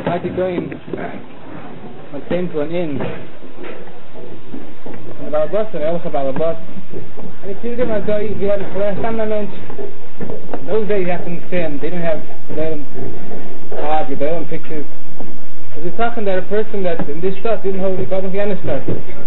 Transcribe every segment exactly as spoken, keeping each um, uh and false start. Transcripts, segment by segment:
I could go in, I came to an inn, and about a bus, and I also about a bus, and he treated him as though he had a flash on the bench. In those days, you have to understand, they didn't have their own art with their own pictures. Because we're talking that a person that in this shot didn't hold the God of Vienna shot.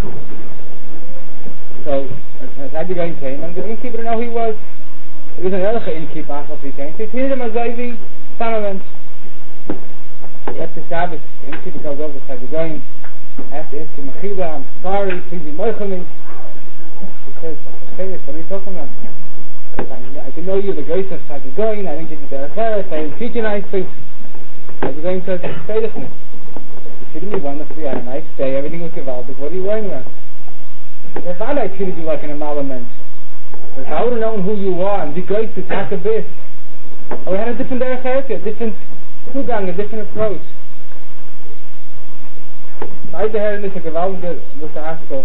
So, as Abigail came, and the innkeeper didn't know who he was. He was an Elcha innkeeper after he came, so he treated him as though he was a bench. After Shabbos, the innkeeper goes over to Abigail. I have to ask him, Mechila, I'm sorry, please be moichel me. He says, okay, what are you talking about? I, I didn't know you were the grace of Abigail, I didn't give you the Echeres, I didn't treat you nicely. Abigail says, it's faithfulness. You treated me wonderfully, I had a nice day, everything was gewaldig, what are you worrying about? I thought I treated you like an amala mensch. But if I would have known who you are, and the grace to attack a bit, I would have had a different Echeres, a different Zugang, a different approach. I had this a gewaldige Mutter Haskell.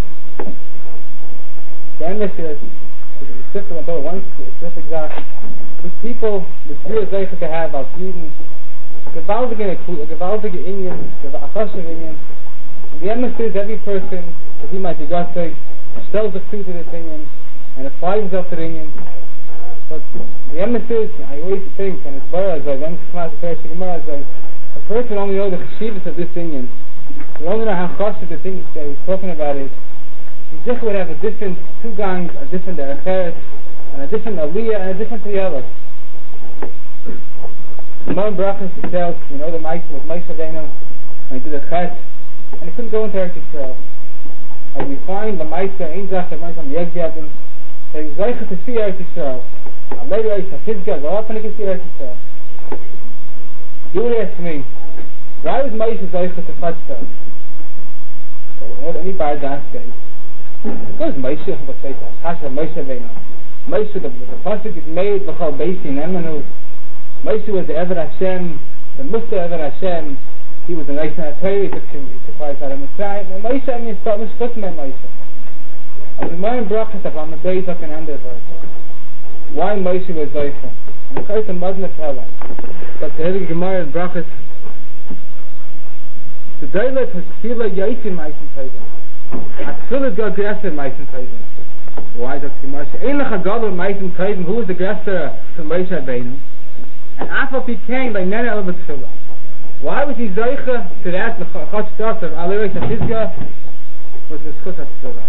The endless is different until one specific Sache. With people, with real Zeichen to have als Juden, gewaltige, a gewaltige Indian, a Choshev Indian. And the endless is every person, that he might be Gotteg, sells the truth to this Indian, and applies himself to the Indian. But the endless is, I always think, and it's very as I went to Shema Tepesh Gemara, a person only knows the Cheshivas of this Indian. We only know how costly the things that he's talking about is. He just would have a different Zugang, a different Echeres, and a different Aliyah, and a different Tiyala. The Moen Brachas tells, you know, the Moshe was Moshe Rabbeinu, and he did a Chet, and he couldn't go into Eretz Yisrael. And we find the Moshe, Ein Zach, that went from Yegviadim, that he was Zeicha to see Eretz Yisrael. And later he said, Hizgah, go up and he can see Eretz Yisrael. You would ask me, why was Moshe Zeicha to Fatzah? So what any bar das says, because Moshe was say Hasha Moshe Rabbeinu. Moshe the the pasuk is made b'chol beisi nemanu. Moshe was the Ever Hashem, the Muster Ever Hashem. He was the nice and a Torah. He took him to Christ out of Mitzrayim. And Moshe, I mean, start Mishputim at Moshe. And the Moen Brachas of on the days of an under verse. Why Moshe was Zeicha? And the Chayt of Madna Pella. But the Heilige Gemara in Brachas. The Deilet has Tefillah Yaisim Meisim Tevin. Tefillah got Gresser Meisim Tevin. Why does Gemara say, Ein Lecha Gadol Meisim Tevin, who was the Gresser to Moshe Rabbeinu? And Afal Pikein by Nene Elva Tefillah. Why was he Zeicha to that Chach Shtat of Alirei Tefizga? Was the Schut HaTefillah.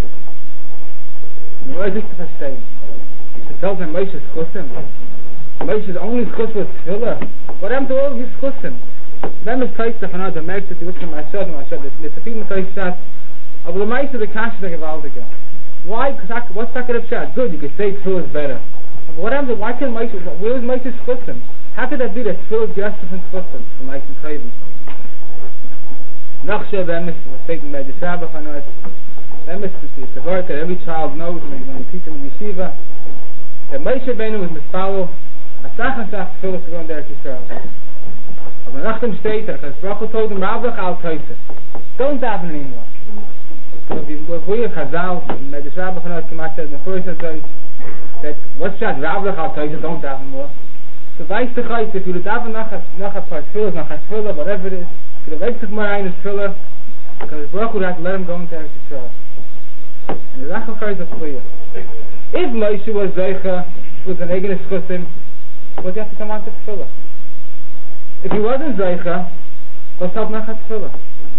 And why is this to verstehen? To tell them Moshe's Chusim. Moshe's only Chut was Tefillah. What happened to all his Chusim? Wenn es Teich davon hat, er merkt, dass die Lücken mal schaden, mal schaden, das ist viel mit euch Schatz. Aber der meiste der Kasche der Gewaltige. Why? What's that going to Schatz? Good, you could say Tefillah is better. But what happened? Why can't Moshe, where was Moshe's Chusim? How could that be that Tefillah is just different Chusim from Moshe's Chayvim? Nachshe, wenn es, was taken by the Sabbath on us, when it's a word that every child knows when you teach them in Yeshiva, that Moshe Rabbeinu was Mispalo, Asach and Sach Tefillah to go in there to Yisrael. Aber nach dem steht er, dass Baruch told him, Ravlach al Teufel. Don't daven anymore. So if you go here, Chazal, the Shabbat from us, Kamash said in the first day, that what's that, Ravlach al Teufel, don't daven more. So weiss the Chayt, if you daven nach a part Tefillah, nach a Tefillah, whatever it is, you have extra more in his Tefillah, because Baruch would have to let him go into Eretz Yisrael. And the Rachel Chayt is clear. If Moshe was Zeicha, was an Egenes Chusim, would he have to come out to Tefillah? If he wasn't Zeicha, what's up nach Tefillah?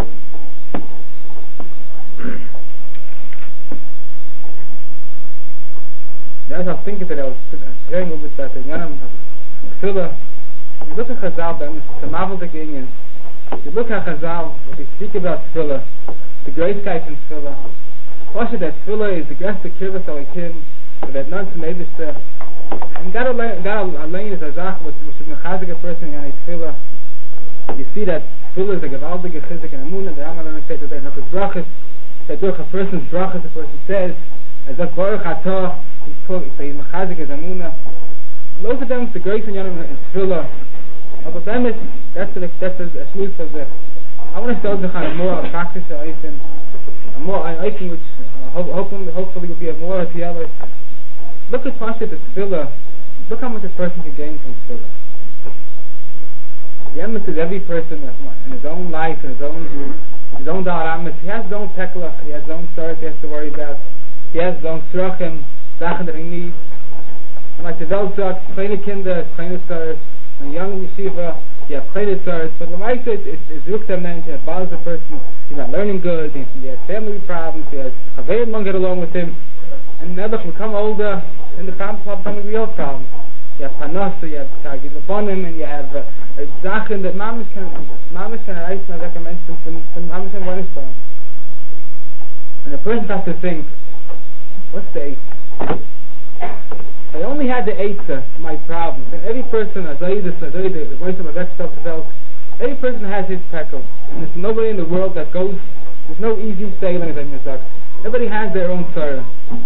As I was thinking that I was hearing a little bit that in Yanam Tefillah, you look at Chazal, then it's a marvelous Indian. You look at Chazal, what they speak about Tefillah, the great guy from Tefillah. Why should that Tefillah is the guest of Kirvas Alikim, so that none to maybe say, and God Alain is a Zach, which is a Chazik person in Tefillah. You see that Tefillah is a Gavaldige Chizik and Amunah, the Rambam learns that they have his brachas, that durch a person's brachas, the person says, as a Baruch Atah, he's talking, he's Chazik as Amunah. Most of them, the grace in Yonam is Tefillah. But them is, that's a, that's a smooth for this. I want to start with a more practice, I think, a more, I think, which uh, hopefully, hopefully will be a more of the other. Look at Pasha the Tefillah. Look how much a person can gain from Tefillah. The emes is every person in his own life, in his own his own da'aramis. He has his own teklach, he has his own stars he has to worry about. He has his own tzrachim, sachen that he needs. And like the Welt sagt, kleine kinder, kleine stars, and young yeshiva, you have kleine stars. But the Lamaisa, it's looked at man, he bothers the person, he's not learning good, he, he has family problems, he has chaverim don't get along with him. And now that we become older, and the problems will become real problems. You have panosa, you have targit labonim, and you have zachen that mamas can mamas can erreichen, as I mentioned, from from mamas and Afghanistan. And the person has to think, what's the eight? If I only had the eitzah for my problems, and every person, as I the the voice of my next self developed, every person has his peckle, and there's nobody in the world that goes. There's no easy sailing, as I mentioned. Everybody has their own sorrow.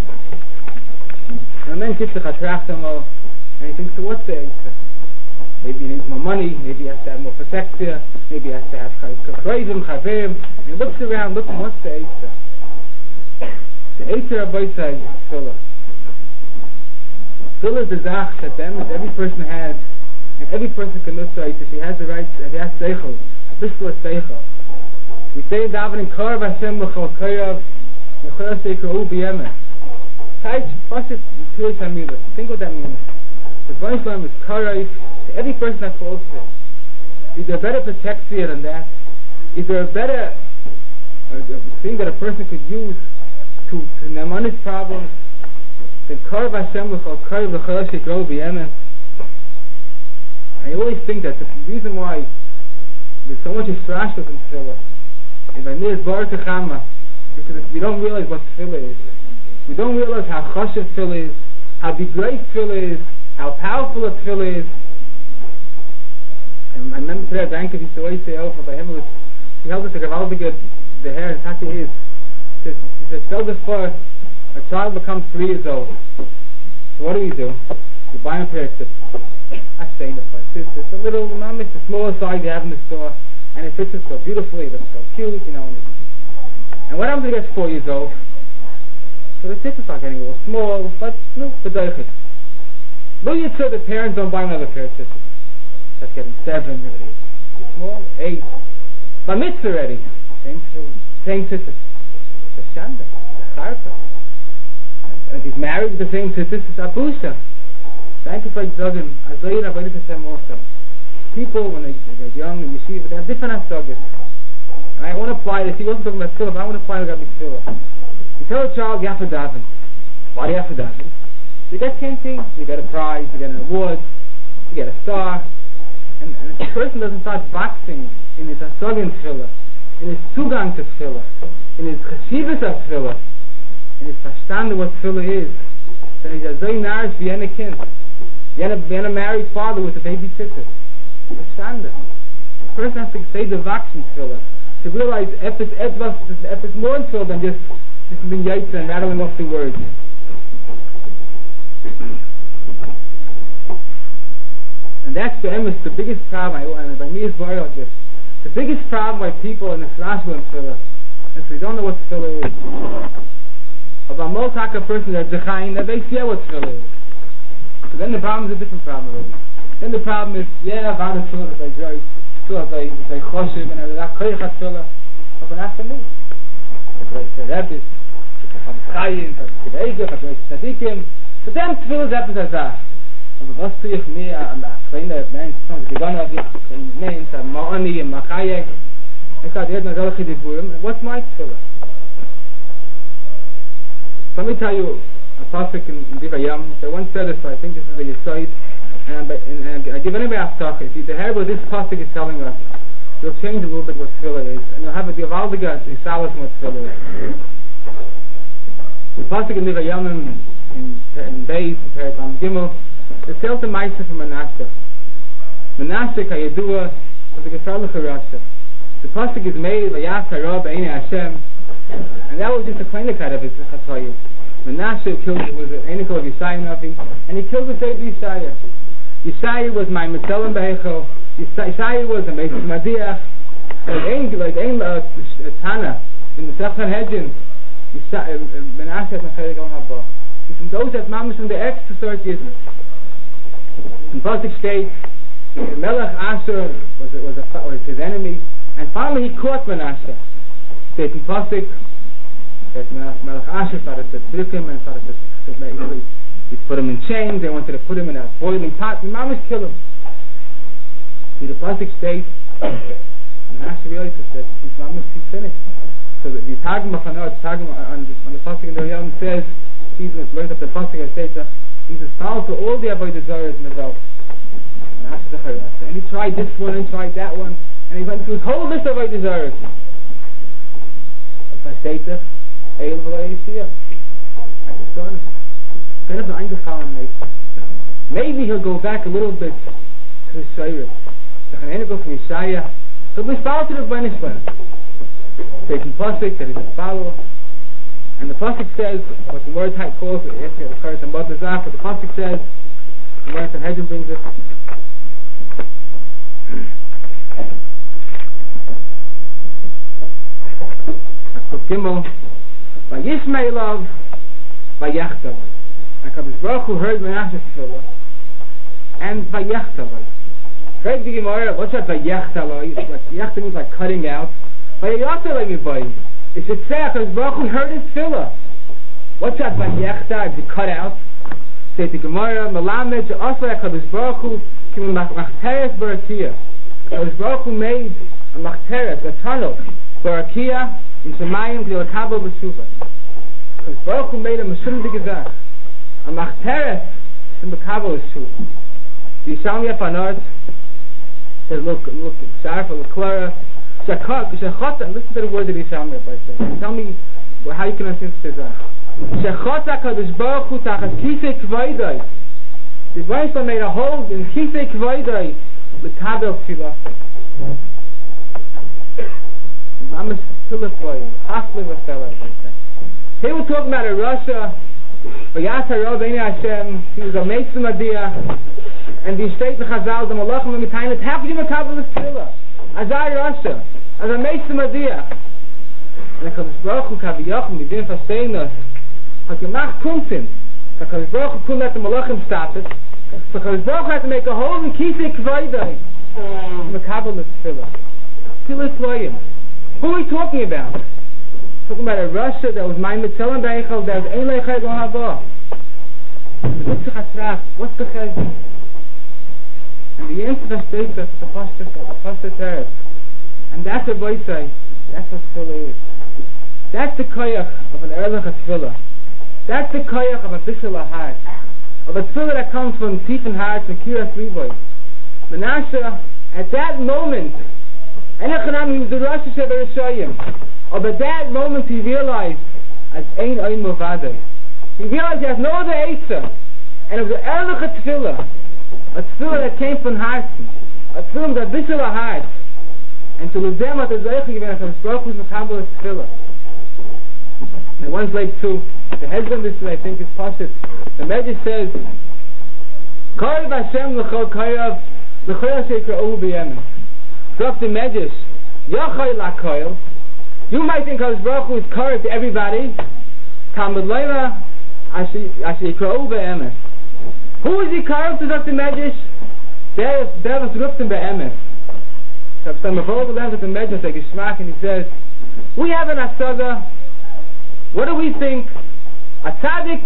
And then gets the chatrachtam. And he thinks, so what's the answer? Maybe he needs more money, maybe he has to have more protection, maybe he has to have chayvim, chaverim. And he looks around, looking, what's the answer? The answer of both sides is tefillah. Tefillah is the zach that them that every person has, and every person can look right if he has the right, if he has seichel, bisla seichel. We say in davening, Karav Hashem l'chol kayav, l'chol seichel u b'yemeh. Taich, Pashit, Tulis HaMilah. Think what that means. The Baruch Shalom is Karayv to every person that falls to him. Is there a better protection than that? Is there a better uh, thing that a person could use to, to numb on his problems than Karav Hashem l'chol Karayv l'chol sheikro b'yemeh? I always think that the reason why there's so much distraction in tefillah is by me is Baruch Chama, because we don't realize what tefillah is. We don't realize how chashuv tefillah is, how big great tefillah is, how powerful a tefillah is. And I remember today, Danke used to always say, oh, by him, it was, he held us a gewaldige, the hair, and Taki is. He says, he says, tell this for a child becomes three years old. So what do we do? You buy him a pair of tips. I say the first. It's, it's a little, it's the smallest size you have in the store, and it fits it so beautifully, it looks so cute, you know. And what happens when he gets four years old? So the tips are getting a little small, but no, the doichit. Lo Yitzhak, the parents don't buy another pair of tippets. That's getting seven, eight, small, eight. By mitzvah already. Same same tippets. The shanda, the charpa. And if he's married with the same tippets, it's abusha. Thank you for exogin. Azayir Avodah Hashem also. People, when they, they're young and yeshiva, they have different asogis. And I want to apply this. He wasn't talking about tefillah, but I want to apply it to tefillah. You tell a child, you have to daven. Why do you have to daven? You get canteen, you get a prize, you get an award, you get a star. And, and if a person doesn't start boxing in his asogin tefillah, in his sugang to tefillah, in his cheshivas of tefillah, in his verstand of what tefillah is, then he's a zoy narish v'yen a kind. V'yen a married father with a babysitter. Verstand it. A person has to say the vax in tefillah, to realize if it's, if it's more in tefillah than just just being yaitza and rattling off the words. And that's the emes, the biggest problem, and by me is very like this. The biggest problem by people in the Shlashma and tefillah is they don't know what tefillah is. Of a multaka person that's zechayin, that they see what tefillah is. So then the problem is a different problem already. Then the problem is, yeah, I've had a tefillah, they write, tefillah, they they choshev, and they're not koyach tefillah, but not for me. It's like the rabbis, it's like Chayim, it's like the Eger, it's like Tzadikim. For them, tefillah is episode azah. Aber was tue ich mir an der kleine Mensch, die Gana, die kleine Mensch, an Ma'ani, an Machayek, ich sage, jeder hat solche Diburim, what's my tefillah? So let me tell you a pasuk in Divayam. I once said this, so I think this is the Yesod, and, and, and I give anybody a talk. If you hear what this pasuk is telling us, you'll change a little bit what tefillah is, and you'll have a Divaldiga, the Salas, what tefillah is. The pasuk in Divayam in, in, in Beis, in Peritam Gimel, it tells the Maisa from Manasseh. Manasseh, Kayadua, was a Gefrarlich Rasha. The pasuk is made, Vayas Hara B'Einei Hashem, and that was just a kleinigkeit of his Chatoyim. Manasseh killed, was an Einikel of Yisai Navi, and he killed the David Yisai. Yisai was my Mitzelim Be'echo, Yisai was a Mesis Madiach, like Ein Tana, in the Sefchan Hedjin, Manasseh is a Chelik Al Haba. He's from those that Mamash from the extra sort is. In Pasuk states, Melech Asher was was, a, was his enemy, and finally he caught Manasseh. Satan Pasik, that Melech Asher started to trick him and started to, to make him, he put him in chains. They wanted to put him in a boiling pot. The Mamas kill him. See, the Pasik states, Manasseh realizes that his Mamas, he's finished. So the Targum of Hanor, the Targum on the, on the Pasik in the Yom says, he's learned up the Pasik and states that he's a foul to all the Avodah Zarahs in the Welt. And he tried this one and tried that one, and he went through his whole list of Avodah Zarahs. If I say this, Eil v'lo Yisiyah, I just saw him. Kind of an eingefallen nature. Maybe he'll go back a little bit to his Shayra. So can go from Yeshaya. He'll be followed to the Bnei taking Pasik that he's a follower. And the Pasik says, what the word type calls it, if it occurs in Bad Lazar, but the Pasik says, the word that Hedgen brings it. Akuf Gimel, by Yishmaelov, by Yachtav. And Kadosh Baruch Hu heard Menashe's tefillah, and by Yachtav. Heard the Gemara, what's that by Yachtav? Yachtav means like cutting out. By Yachtav, it should say Kadosh Baruch Hu heard his tefillah. What's that by Yachtav? Is it cut out? Say the Gemara, Melamed, Asla Kadosh Baruch Hu, Kim Machteres Barakia. Kadosh Baruch Hu made a Machteres, a tunnel, Barakia, in Shemayim, Gdil Kabel B'Shuva. Kadosh Baruch Hu made a Meshum Digazach, a Machteres, in the Kabel B'Shuva. The Yishalmi Afanot says, look, look, Sharfa, L'Klara, Shechot, listen to the word that Yishalmi Afanot says. Tell me well, how you can understand this. Shechot HaKadosh Baruch Hu Tachas Kisei Kvaydai. The Rebbeinu made a hole in Kisei Kvaydai L'Kabel Tefillah. Mamas Tefillah Hafle V'Fela. Here we're talking about a Russia. V'Yasar Rov Eini Hashem. He was a Mesim Adiyah. And the state of Chazal, the Malachim and Mitaynet. How could you make Kabbalah Tefillah? As a Russia, as a Mesim Adiyah. And HaKadosh Baruch Hu Kaviyachim, we didn't sustain us. HaKemach Kuntin. HaKadosh Baruch Hu couldn't let the Malachim stop it. So HaKadosh Baruch Hu had to make a hole in Kisei Kvaydai. From the Kabbalah Tefillah. Tefillah Tloyim. Who are we talking about? Talking about a Russia that was Maim Mitzelan Beichel, that was Ein Leichai Gon Haba. What's the Chesed? And the answer that states that the Pastor Teretz. And that's what boys say. That's what Tefillah is. That's the koyach of an Erlich Tefillah. That's the koyach of a Bishul heart. Of a Tefillah that comes from Tiefin hearts and Kiras Levoy. Menashe, at that moment, Enochanam, he was the Rosh Hashanah. But at that moment he realized, as Ein Ein Movadei. He realized he has no other Eitzah. And of the Erlich Tefillah, a Tefillah that came from hearts, a Tefillah that Bishul hearts. And to live them at the Zeichel given as a Baruch Hu's Mekabel Tefillah. And one's like two. The husband this I think is Pashit. The Medrash says, Karev Hashem l'chol karev l'chol she'yikra'uhu b'yemes. So if the Medrash, Yachai la'koil, you might think Kadosh Baruch Hu is karev to everybody. Talmud Leila ashe'yikra'uhu b'yemes. Who is he karev to the Medrash? There was Ruftim b'yemes. So some of all the lands of the Medrash like Ishmak, and he says, we have an asaga. What do we think? A tzaddik,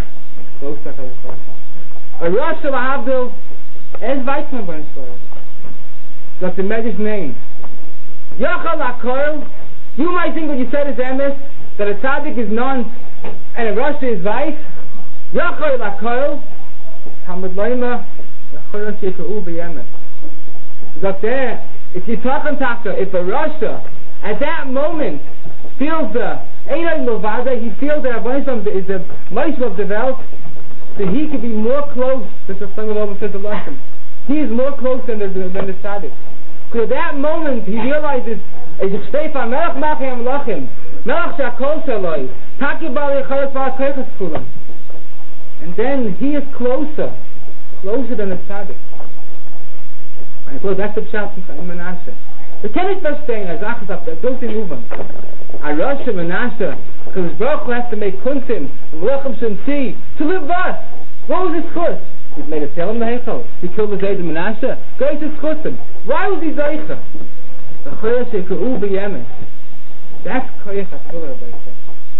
a Rosh Hashanah, as Weizmann by himself. That's the Medrash name. Yachal HaKoil. You might think what you said is emes, that a tzaddik is none and a Rosh is Weiz. Yachal HaKoil. Talmud Leima, L'chol she'yikra'uhu b'yemes. That there. If you talk on Taka, if a Rasha at that moment feels the Einay Novada, he feels that Abbanisam is the Moshe of the Welt, so he could be more close than the Song of Allah says the Lashon. He is more close than the, than the Tzaddik. Because at that moment he realizes, Melech Machem Lachim, Melech Shakol Shaloi, Taki Bali Chalat Bar Keichas Kulam. And then he is closer, closer than the Tzaddik. And so that's the pshat in Menashe. The Kenneth verstehen, as Achaz up there, don't move on. A Rosh Menashe, because Baruch Hu has to make kuntim, and Melachim shouldn't see, to live what? What was his chus? He's made a tell him the Heichel. He killed the Zayd Menashe. Great to Schusim. Why was he Zaycha? The Chayah Sheka'u B'yemes. That's Koyach HaTfilah, Rabbi said.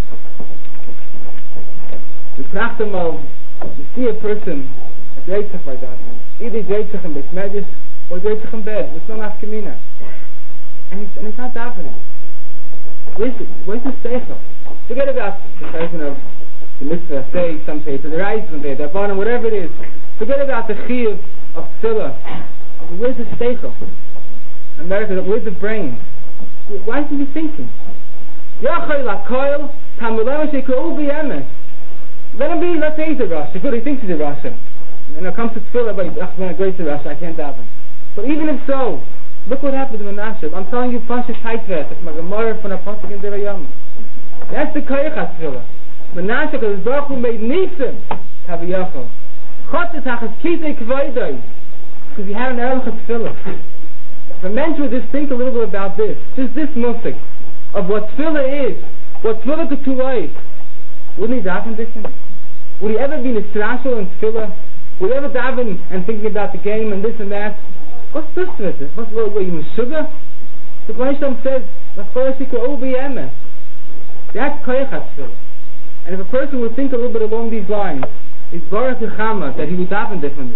You tracht him of, you see a person, a Zaytzach by that. Either Zaytzach in Beit Medrash, or Zaytzach in bed. It's not Afkamina. And he's, and he's not davening. Where's the, where's the Seichel? Forget about the person of the mitzvah, say, some say to the right, some say to the bottom, whatever it is. Forget about the chiyuv of tefillah. Where's the seichel? America, where's the brain? Why is he thinking? Yachai lakoil, tamulema shekau b'yemes. Let him be, let's say he's a Rasha. Good, he thinks he's a Rasha. And when it comes to tefillah, but he's a great Rasha, I can't daven. But even if so, look what happened to Menashe. I'm telling you, Pasha Taitvet, it's my Gemara from a Pasuk in Derayam. That's the Koyach HaTfilah. Menashe, because Baruch Hu made Nisim, Kaviyachol. Chotes hachas kitei kvaydai, because he had an Erlich HaTfilah. If a man would just think a little bit about this, just this musik, of what Tfilah is, what Tfilah could do like, wouldn't he daven different? Would he ever be Nisrashal in Tfilah? Would he ever daven and thinking about the game and this and that? What's this with it? What's what you Meshuggah? The Gemara says, that's Koyach HaTfilah. And if a person would think a little bit along these lines, it's Baruch Yechama, that he would daven differently.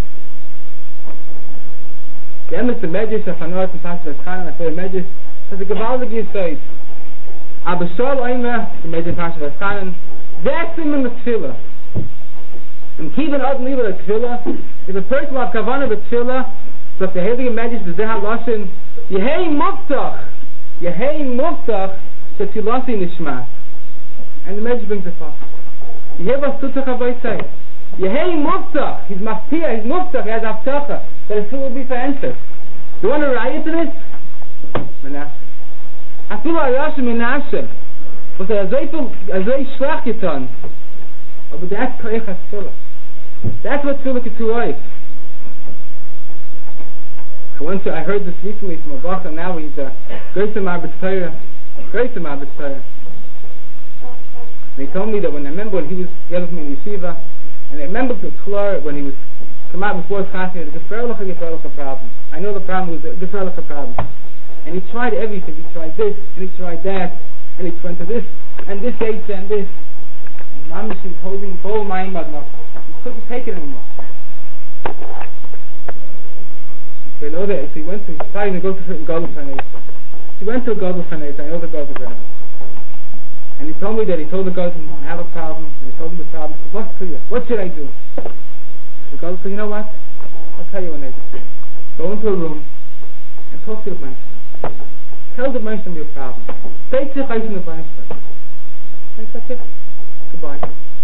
The Emes the Medrash, the Chanot, and Pasuk V'Chanan, I say the Medrash, says the Gavaldik Yisayid. Abishol Oimer, the Medrash Pasuk V'Chanan, Vesim in the Tfilah. And Kivan Od Liva the Tfilah, if a person will have Kavanah the Tfilah, so if the Heilige Medrash is Zehal Lashon, Yehei Muftach, Yehei Muftach, the Tfilasi Nishmat. And the Medrash brings the fact. Yehei Vasutzach Abayisai. Yehei Muftach, he's Maftia, he's Muftach, he has Aftacha, that his will be for answer. You want to riot to this? Menashe. Afilu Arash Menashe. Was er Azay Shlach getan. But that's Koyach HaTfilah. That's what Tfilah could do like. I went to, I heard this recently from a Bach, and now he's a Great Marbet Torah. Great Marbet Torah. And he told me that when I remember when he was together with me in Yeshiva, and I remember the Klor when he was come out before his class, he had a Geferlich a Geferlich problem. I know the problem was a Geferlich problem. And he tried everything. He tried this, and he tried that, and he went to this, and this ate, and this. And Mamish is holding full mind about nothing. He couldn't take it anymore. So I know that, so he went to, he decided to go to certain Gadol Chaneit. He went to a Gadol Chaneit, I know the Gadol Chaneit. And he told me that he told the Gadol, I have a problem, and he told him the problem. He said, what's for you? What should I do? The Gadol said, you know what? I'll tell you what I do. Go into a room and talk to the Meister. Tell the Meister your problem. Say to the Meister. And that's it. Goodbye.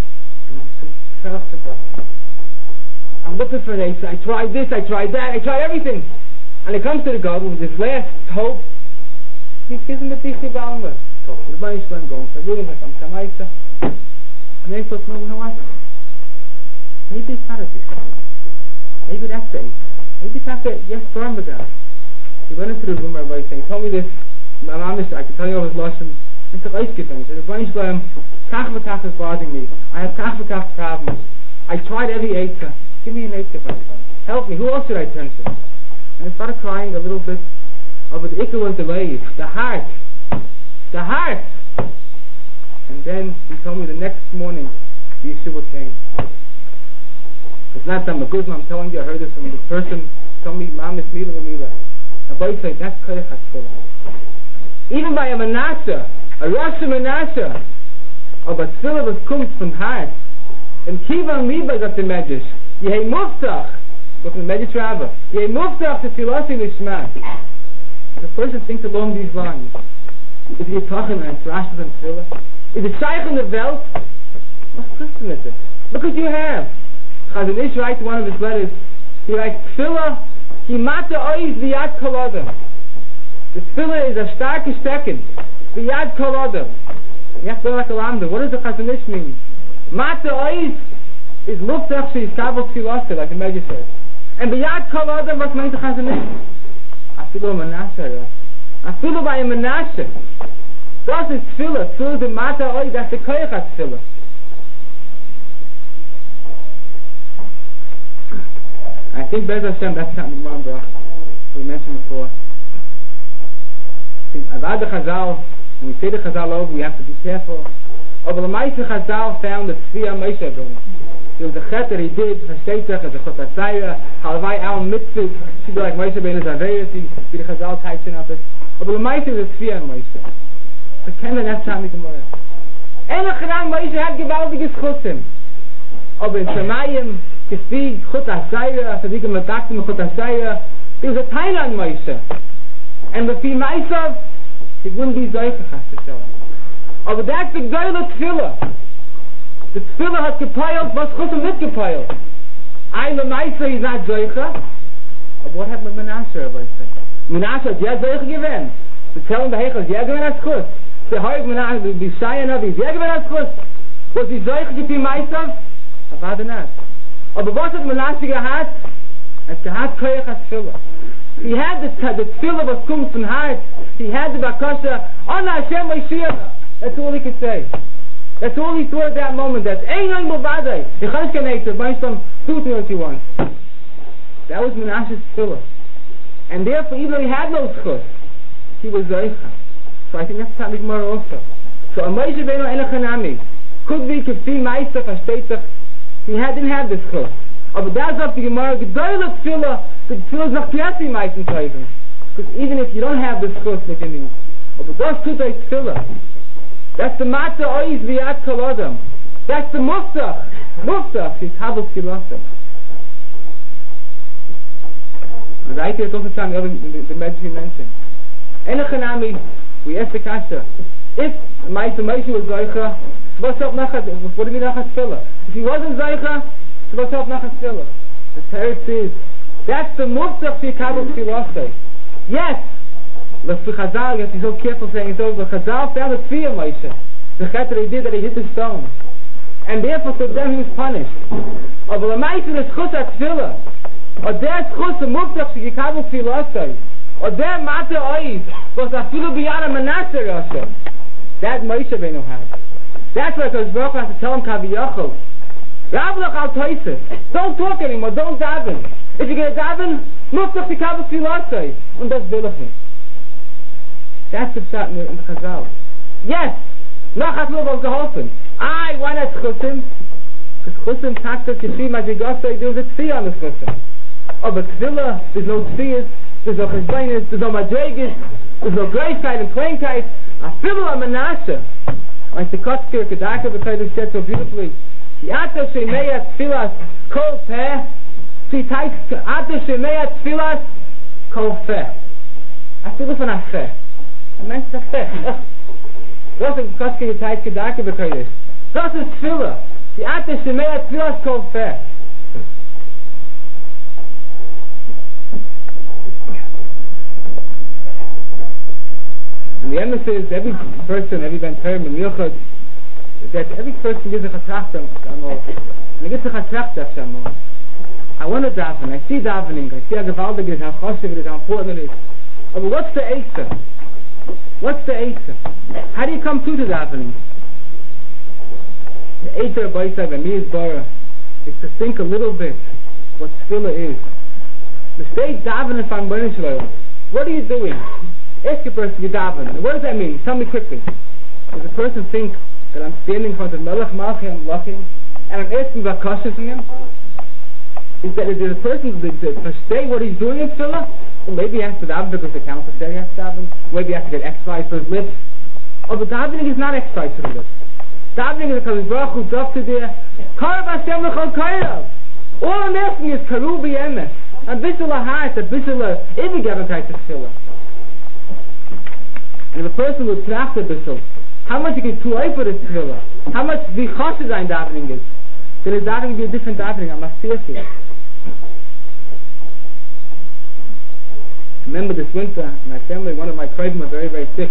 I'm looking for an answer. I tried this, I tried that, I tried everything. And it comes to the Gadol with his last hope. He gives him the Tichti Balmer. Talk to the Meister and go into the room and come to Meister. And then he thought, no, you know what? Maybe it's not a Tichti. Maybe that's the answer. Maybe it's not the, yes, burn the guy. He went into the room, everybody saying, he told me this, my mom is, I can tell you all his lesson. It's a ice given. He said, Rebbeinu Shalom, Kach v'Kach is bothering me. I have Kach v'Kach problems. I tried every Eitzah. Give me an Eitzah, help me. Who else should I turn to? And I started crying a little bit. Oh, but the Ikka was the wave, the heart. The heart! And then he told me the next morning, the Yeshiva came. It's not some Maguzma, I'm telling you, I heard this from the person, told me, Mom is Mila Mila. A boy said, that's Koyach HaTfilah. Even by a Menashe, a Rosh Menashe, oh, but Tfilah was comes from heart. And Kivan Liba got the Medrash. Yehei Muftach, look in the Medrash Rabbah. Yehei Muftach to Tfilasi Nishmat. The person thinks along these lines. Is he talking and thrashes and tefillah? Is it shaykh in the Welt? What system is it? Look what you have. Chazon Ish writes one of his letters. He writes, Tefillah, ki mata oiz v'yad kol adam. The tefillah is a starke stecken. V'yad kol adam. You have to learn like a lambda. What does the Chazon Ish mean? Mata oiz is luftach she's kabel tefillah, like the Medrash says. And v'yad kol adam, what means the Chazon Ish? Afilu Menashe. Afilu by a Menashe. Das is Tfilah. Tfilah is the Mata Oy. That's the Koyach HaTfilah. I think Bez Hashem, that's not Mimran Brach, we mentioned before. See, Avad the Chazal, when we say the Chazal over, we have to be careful. Over the Ma'aseh Chazal found the Tzviya Moshe Rabbeinu. There was a chet that he did, Hashteitzach, as a Chot HaSayra, Halavai Al Mitzvah, should be like Moshe Rabbeinu's Averis, he be the Chazal types in of it. Over the Ma'aseh is a Tzviya Moshe. So Kenna, that's not me Gemara. Ena Chanam Moshe had gewaltiges Chutzim. Aber in Shamayim, Gefi, Chot HaSayra, Sadiqa Mataktim, Chot HaSayra, there was a Taina on Moshe. And the Fi Ma'asav, he wouldn't be Zoycha Chas V'Shalom. Aber that's the Geile Tefillah. The Tefillah has gepeilt, was Chutzim nicht gepeilt. Ein Lamaisa is not Zoycha. But what happened with Menashe, Rabbi say? Menashe has yeah Zoycha given. To tell him the Heichel, yeah given as Chutz. The Hoyg Menashe, the Bishayan of his, yeah given as Chutz. Was he Zoycha gepi Maisav? Aber not. Aber was hat Menashe gehad? Es gehad Koyach as Tefillah. He had the, the Tefillah was comes from heart. He had the Bakasha, Ana Hashem Mashiach. That's all he could say. That's all he thought at that moment. That ain't no Mubadai. The Chashka Native, my son, do to me what you want. That was Menashe's Tefillah. And therefore, even though he had no Schus, he was Zoycha. So I think that's Talmud Gemara also. So a Moshe Rabbeinu Enochanami could be Kefi Ma'aseh Hashteitzach. He had, didn't have this Schus. Aber that's up the Gemara, Gedoyle Tefillah, the Tefillah is noch Kiyasi Ma'aseh Teiven. Because even if you don't have this Schus that you need, aber das tut euch Tefillah. That's the Matzah Oiz V'yad Kol Adam. That's the Muftach. Muftach, she's Havos Kilasa. And I think it's also time the other, the, the message you mentioned. Enochanami, we asked the Kasha, if Ma'aseh Moshe was Zoycha, what's up Nachat, what do you mean Nachat Tefillah? If he wasn't Zoycha, what's up Nachat Tefillah? The Teretz is, that's the Muftach she's Havos Kilasa. Yes! Look for Chazal, you have to be so careful saying it's over. Chazal found a Tzviya Moshe. The chet that he did, that he hit the stone. And therefore, to them he was punished. But the Ma'aseh is Chus HaTefillah. Or there's Chus HaMuftach Shekikabu Tfilasai. Or there Mata Oiz was Afilu Biyana Menashe Rasha. That Moshe Rabbeinu had. That's why Kodesh Baruch Hu has to tell him Kaviyachol. Ravlach al Toises. Don't talk anymore, don't daven. If you're going to daven, Muftach Shekikabu Tfilasai. And that's Bilachim. That's the pshat in the Chazal. Yes, Nachat Lov was geholfen. I why not Chusim? Because Chusim takta Kefi Majigosai, there was a Tfi on the Chusim. Oh, but Tefillah, there's no Tfiyas, there's no Cheshbainis, there's no Madregis, there's no Greifkeit and Kleinkeit. Afilu Menashe. Like the Kotzker Kedaka B'Kodesh said so beautifully. Ato Shemeya Tfilas Kol Peh. See, types Ato Shemeya Tfilas Kol Peh. Afilu von Afeh. I meant to say. Das ist Kotzke Hitayt Kedake B'Kodesh. Das ist Tefillah. Die Ate Shemea Tefillah Kol Feh. And the emphasis is every person, every Ben Terem and Milchot, that every person gives a Chatrachta Shamor. And he gives a Chatrachta Shamor. I want to daven. I see davening. I see how gewaltig it is, how choshev it is, how important it is. But what's the Eitzah? What's the Eitzah? How do you come to the davening? The Eitzah of Baisai and me is Bara is to think a little bit what Tefillah is. The state davening if I'm burning Shlomo. What are you doing? Ask a person, you daven. What does that mean? Tell me quickly. Does a person think that I'm standing in front of Melech Malchi and I'm looking and I'm asking about kosher from him? Is that is a person to, to, to stay what he's doing in Tefillah? Well, maybe he has to daven because the council said he has to daven. Maybe he has to get exercise for his lips. Oh, but davening is not exercise for the lips. Davening is because Baruch Hu up to there. Karav Hashem l'chol kairav. All I'm asking is karu b'yemes. A bissel a heart, a bissel a every type of Tefillah. And if a person would tracht a bissel, how much he can do for this Tefillah, how much the choshev in davening is, then his davening will be a different davening. I must say it. Remember this winter, my family, one of my children were very, very sick.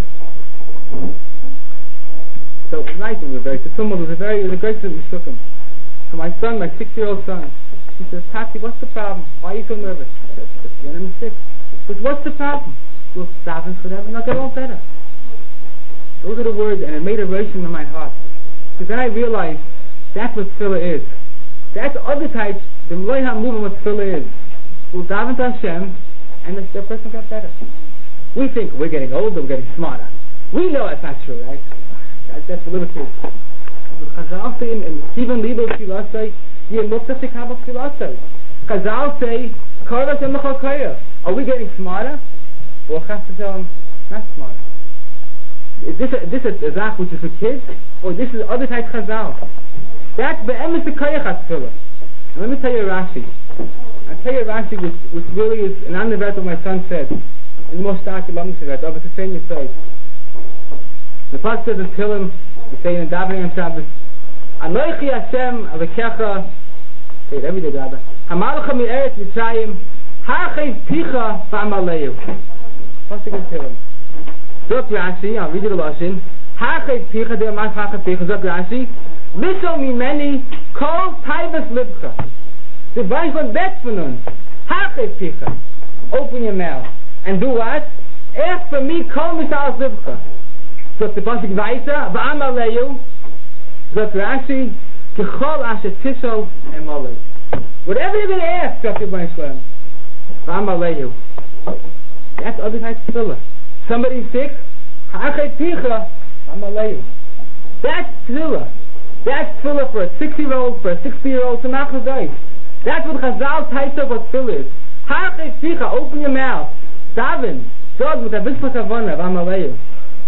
So it was nice when we were very sick. Someone was a very, it was a great thing we shook him. So my son, my six-year-old son, he says, Tati, what's the problem? Why are you so nervous? I said, because when I'm sick. He says, what's the problem? We'll daven for them and they'll get all better. Those are the words, and it made a ration in my heart. Because then I realized that's what Tefillah is. That's other types, the Mloy HaMuvam what Tefillah is. will daven to Hashem, and the, the person got better. We think we're getting older, we're getting smarter. We know it's not true, right? That, that's a little kid. Chazal say in Stephen Lieber Tfilah say, Yemukta Shekabel Tfilah say. Chazal say, Kol Hashem L'chol Koyach. Are we getting smarter? Or Chas V'Shalom, not smarter? Is this a, this a zach which is for kids, or this is other type Chazal? That's be'emes the Koyach HaTfilah. And let me tell you Rashi. I'll tell you Rashi, which, which really is an undervet what my son said. It's the most stark Lamni Sevet, but it's the same you say. The Pasuk says in Tehillim, we say in davening on Shabbos, Anochi Hashem Avekecha, say it every day, Rabbi. Hamalcha mi'eretz Mitzrayim, Ha'achiv Picha V'amaleyu. Pasuk in Tehillim. Zok Rashi, I'll read you the Lashon. Ha'achiv Picha, there are Ha'achiv Picha, Zok Rashi. Misho mimeni kol taivas libcha. The Bible von bet von uns. Ha'achiv Picha. Open your mouth. And do what? Ask for me kol misal libcha. So the Pasuk weiter, V'amaleyu. Zok Rashi, Kechol asher tishol emalei. Whatever you're going to ask, Dr. Beinschleim, V'amaleyu. That's other type of tefillah. Somebody's sick, Ha'achet Picha, V'amaleyu. That's tefillah. That's tefillah for a sixty-year-old, for a sixty-year-old, to Nachal Dais. That's what Chazal types up what tefillah is. Ha'achet Picha, open your mouth. Daven, Zod with a bispa kavana, V'amaleyu.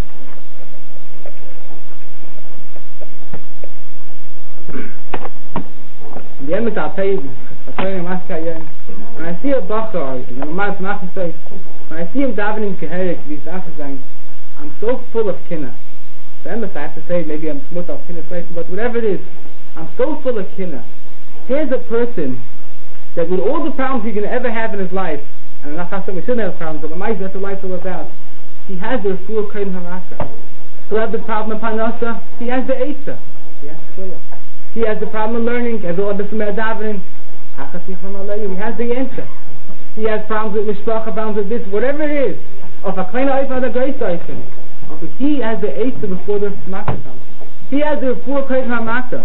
The emes I'll tell you, when I see a bachar, when I see him davening keherik, I'm so full of kinna. The emes I have to say, maybe I'm smut of kinna place, but whatever it is, I'm so full of kinna. Here's a person that with all the problems he can ever have in his life, and I'm not saying we shouldn't have problems, but that's what life's all about. He has the refuah kain haraka. He'll have the problem of panasa, he has the eitzah. He has the He has the problem of learning, as all this davening. He has the answer. He has problems with mishpacha, problems with this, whatever it is. Of a kleiner oif had a great oifen. He has the eitzah before the makkah comes. He has the refuah kain haraka.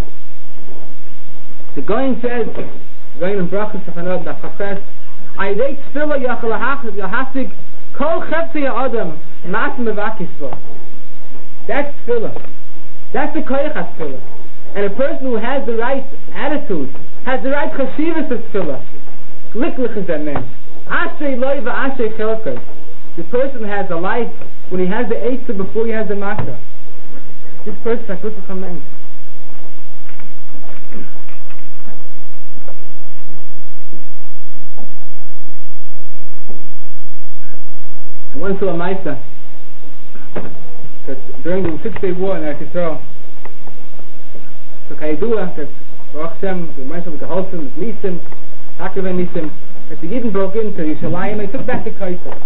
The Goyen says, Goyen in Brachas Safanot Dafafres, Aydei tefillah yachal hachid yahasig kol chepsi ha'adam mas mevakisvo. That's tefillah. That's the koyach tefillah. And a person who has the right attitude, has the right chashivas of tefillah, liklich is that man. Ashrei loy v'ashrei chelkos. The person has a life when he has the eitzah before he has the makkah. This person has to come. I once saw a Maisa that during the Six Day War in Eretz Yisrael, so Kayadua, that Baruch Hashem, the Maisa with the Holson, the Nisim, Hakaven Nisim, that the Yidden broke into Yerushalayim and took back the Kaisel.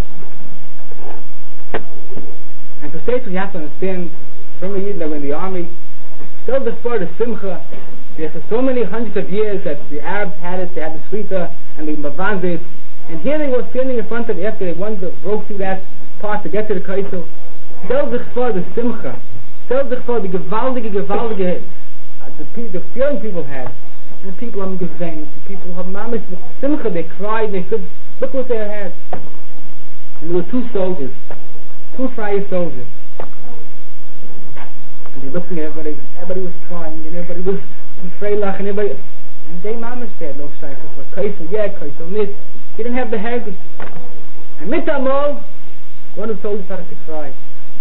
And to say so, you have to understand from the Yidden that were in the army, still the sport of Simcha, there for so many hundreds of years that the Arabs had it, they had the Shlita and the Mavazit. And here they were standing in front of it after they once broke through that part to get to the Kaisel. Stel sich vor the Simcha. Stel sich vor the gewaltige, gewaltige, uh, the, the feeling people had. And the people have geweint. The people have mamish with Simcha. They cried. They said, look what they had. And there were two soldiers. Two Freie soldiers. And they looked at everybody. Everybody was crying. And everybody was freilach. And everybody... And they mamish said, no shaykhs. But Kaisel, yeah, Kaisel, nit. He didn't have the hergus. And mitamol, one of the soldiers started to cry.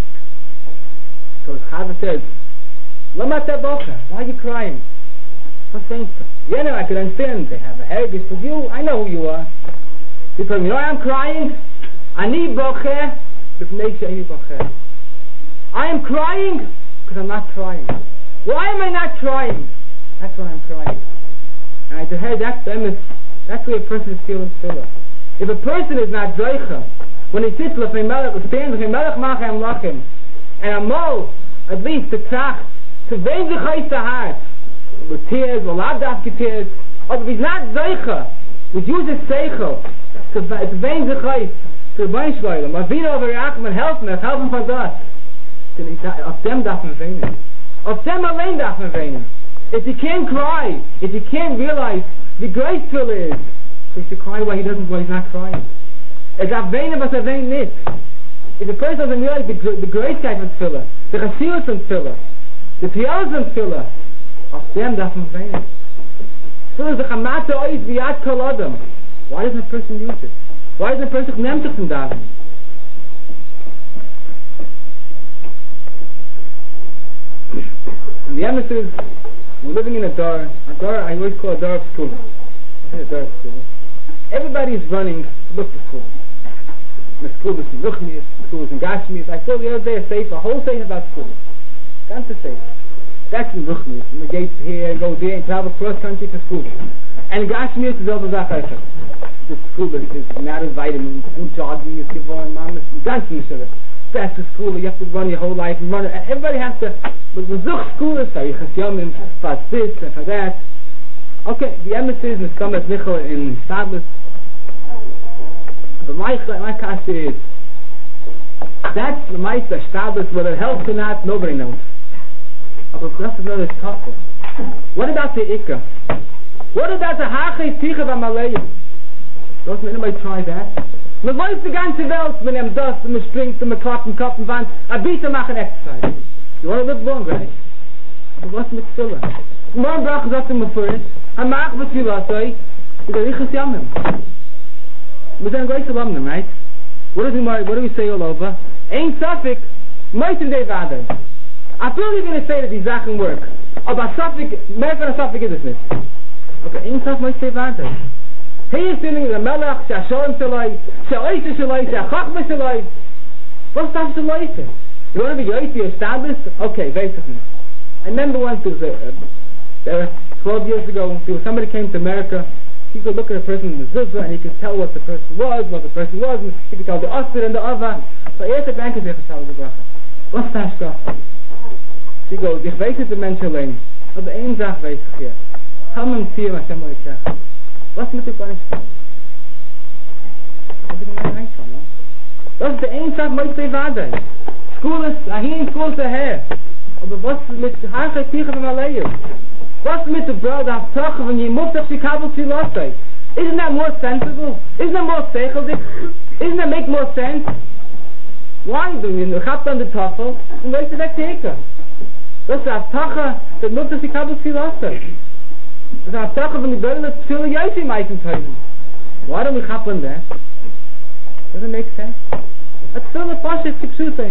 So his Chava says, Lama tabocha, why are you crying? What's saying so? Yeah, no, I can understand. They have a hergus, but you, I know who you are. He told me, you know why I'm crying? Ani boche, b'pnei she'eni boche. I am crying because I'm not crying. Why am I not crying? That's why I'm crying. And I heard that's the emes. That's where a person is feeling tefillah. If a person is not zoicha, when he sits with melech, stands with melech machem lachem, and a mol, at least to trach, to vein zechayis heart, with tears, or lavdafke tears, or if he's not zoicha, would use his seichel, to vein zechayis, to the bein shloilem, avina over yachim, and help me, help him for that, then of them daf me veinen. Of them allein daf me veinen. If you can't cry, if you can't realize the great tefillah is, So he should cry why he doesn't, why he's not crying. It's Avena but Avein nit. If the person doesn't realize the, the greatkeit of Tefillah, the Chassidus of Tefillah, the Tiyaz of Tefillah, of them that's Avena. Tefillah is the Chamata Ois V'yad Kol Adam. Why doesn't a person use it? Why doesn't a person nemtich from davening? And the emes is, we're living in a dar. A dar, I always call a dar of school. I say a dar of school. Everybody is running to look for school. The school is in Ruchnius, the school is in Gashmius. I saw the other day a safe, a whole safe about school. Can't say. That's in Ruchnius. And the gates here, and go there, and travel cross country to school. And Gashmius is over Zachaycha. The school is not as vitamins, and jogging is given, mamas, and dancing each other. That's the school that you have to run your whole life and run it. And everybody has to, but the Zuch school is, so you have Yomim, for this and for that. Okay, the emissaries in the Stomach Michel in Stadlis. But my, my kasha is, that's the Meister Stadlis, whether it helps or not, nobody knows. But that's another tough. What about the Ikka? What about the Hachei Ticha V'Maleyim? Doesn't anybody try that? Man weiß die ganze Welt, man nimmt das, man springt, man klappt den Kopf und Wand, a bitte machen exercise. You want to live long, right? But what's mit Tefillah? Morgen brauchen sie mir vor, am Mach was wir was sei, und der ich es jammen. Wir sind gleich zusammen, right? What do we what do we say all over? Ein Safik, meisten der Vater. I feel you're going to say that these Sachen work. Aber Safik, mehr von a Safik ist es nicht. Okay, ein Safik meisten der Vater. He is feeling the Melech, Shashorim Shalai, Sha'oisha Shalai, Sha'chachma Shalai. What's that Shalai? You want to be Yoiti established? Okay, basically. I remember once there was a, uh, there was twelve years ago, there was somebody came to America, he could look at a person in the zuzah and he could tell what the person was, what the person was, and he could tell the Osir and the Ava. So he asked the bank, what's that stuff? He goes, ich weiß es, der Mensch allein. Aber eine Sache weiß ich hier. Hamam Tiyam Hashem Elokecha. What's mit der Punishment? Das ist der Einsach Moitzei Vadei. School ist, hier in School ist der Herr. Aber was mit Hachei Ticha von Aleiyah? Was mit der Brot auf Toche, wenn ihr muss auf die Kabel zu lassen? Isn't that more sensible? Isn't that more seichelig? Isn't that make more sense? Why do you know? Chapt on the Tafel and wait for that Ticha. Das ist auf Toche, that muss auf die Kabel zu lassen. Das ist eine Sache, wenn die Böller viele Jäuschen meistens hören. Why don't we happen that? Doesn't make sense. That's still a Pasha Kipshute.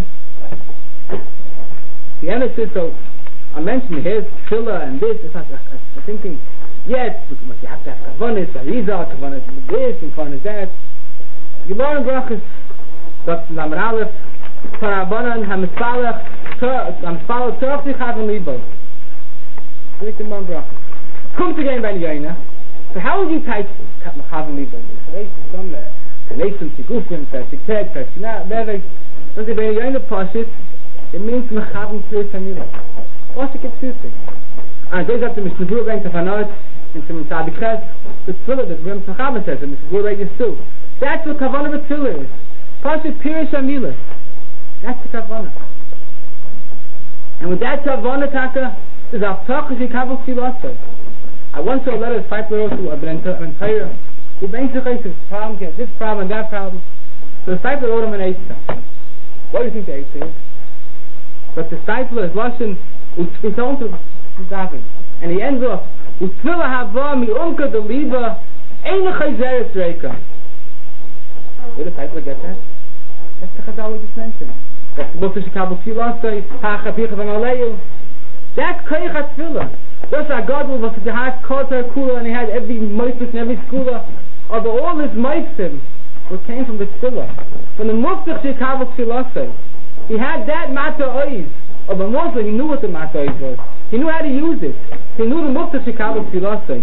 The end is so, I mentioned here's Tefillah and this, it's like, I'm thinking, yes, but you have to have Kavanis, Arizal, Kavanis this, and Kavanis that. You learn Brachas, Doctor Lamer Aleph, Tarabanan, Hamispalach, Hamispalach, Turfti Chavon Libo. So you can learn Brachas. Come to game by Yaina. So how would you type Chavon Libo? Some Canation, Sigufim, Tashikeg, Tashina, Bevek. Does it by Yaina Pashit? It means Mechavon Pure Samira. What's it get to say? And it goes up to Mister Burbank to Fanot, and to Mister Abikhes, the Tefillah that Rim Mechavon says, and Mister Burbank is too. That's what Kavanah of Tefillah is. Pashit Pure Samira. That's the Kavanah. And with that Kavanah Taka, there's a Tachas Yikavol Tefillah. I once saw a letter of five players who have been entire who basically this problem, this problem, and that problem. So the disciple wrote him an Eitzah. What do you think the Eitzah is? But the disciple is Lashon Utzvitol to Zavin. And he ends off Utzvila Hava Mi Unka De Liba Ein Chayzeres Reika. Where the disciple get that? That's the Chazal we just mentioned. That's the Moshe Shekabel Tfilasei Hacha Picha Van Aleyu. That's Koyach HaTfilah. That's our God was the hard quarter kula, and he had every moifus and every skula. Although all his moifsim what came from the tefillah, from the muftach shekavot tefillah. He had that mata oiz. But mostly he knew what the mata oiz was. He knew how to use it. He knew the muftach shekavot tefillah.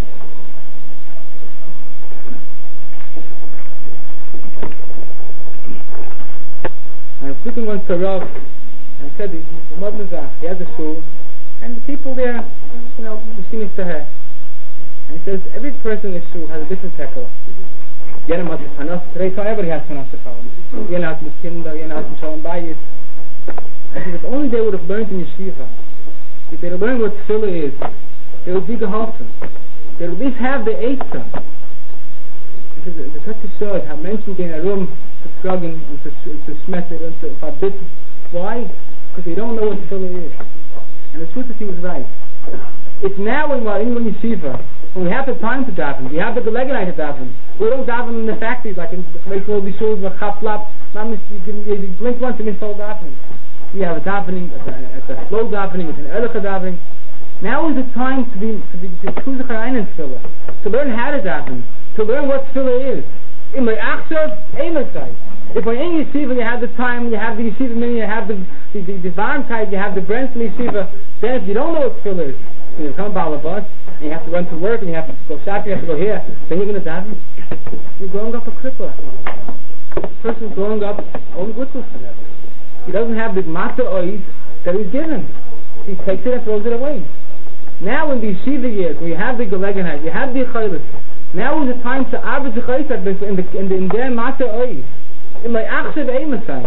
I was speaking once to Rav, and I said, he's a Modmazach, he has a shul, and the people there, you know, the shul is to her. And he says, every person in the shul has a different tekel. Yenem has panos, today everybody has panos to follow. Yenem has with kinder, Yenem has with shalom bayis. I said, if only they would have learned in yeshiva, if they would have learned what tefillah is, they would be geholfen. They would at least have the eitzah. the touch showed how Menschen gehen herum zu fragen und zu, zu schmettern und zu verbitten. Why? Because they don't know what Tefillah is. And the truth is, he was right. It's now when we're in yeshiva, when we have the time to daven, we have the gelegenheit to daven. We don't daven in the factories like in all these schools where chaplap, you blink once and you start davening. We have a davening, it's a slow davening, it's an earlicher davening. Now is the time to be to be to choose a Charayin Tefillah, to learn how to daven, to learn what Tefillah is. In my achshav, emasai. If we're in yeshiva, you have the time, you have the yeshiva minyan, you have the the the, the varmkeit, you have the brand from yeshiva. Then if you don't know what Tefillah is, when you come by a bus and you have to run to work and you have to go shopping, you have to go here, then you're going to daven. You're growing up a cripple. The person's growing up on gutzos forever. He doesn't have the matzah ois that he's given. He takes it and throws it away. Now in the yeshiva years, when you have the gelegenheit, you have the chaylis, now is the time to average the chaylis in the in the in their matzah ois. In my achshav emasai.